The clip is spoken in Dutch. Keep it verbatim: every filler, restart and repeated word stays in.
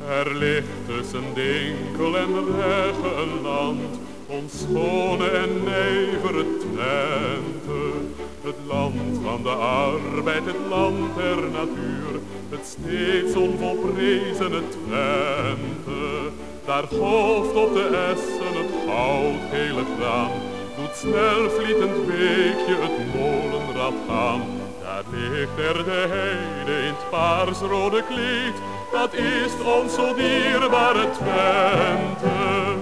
Er ligt tussen Dinkel en Regge een land, ons schone en nijvere Twente. Het land van de arbeid, het land der natuur, het steeds onvolprezene Twente. Daar golft op de essen het goudgele graan, doet snelvlietend beekje het molenrad gaan. Daar ligt er de heide in het paarsrode kleed, dat is ons zo dierbare Twente.